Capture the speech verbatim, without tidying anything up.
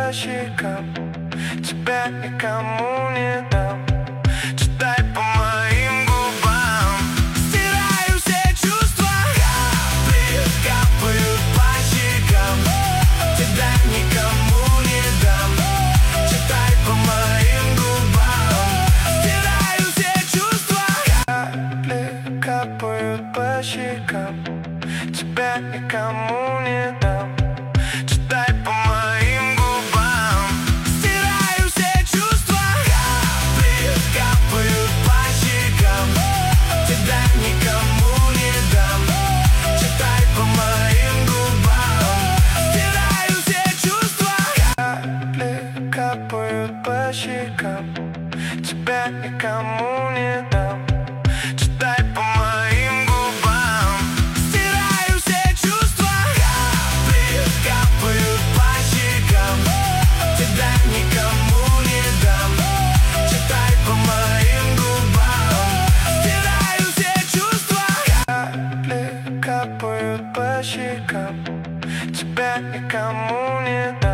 по щекам, тебя никому не дам. Читай по моим губам. Стираю все чувства, капли капают по щекам, тебя никому не дам. Читай по моим губам. Стираю все чувства, капли капают по щекам, тебя никому не дам. Читай по моим губам. Стираю все чувства, капли капают по щекам, тебя никому не дам. Читай по моим губам. Стираю все чувства, капли капают по щекам, тебя никому не дам. Читай по моим губам. Стираю все чувства, капли капают по щекам, тебя никому не дам. Читай по моим губам. Стираю все чувства, капли капают по щекам, тебя никому не дам.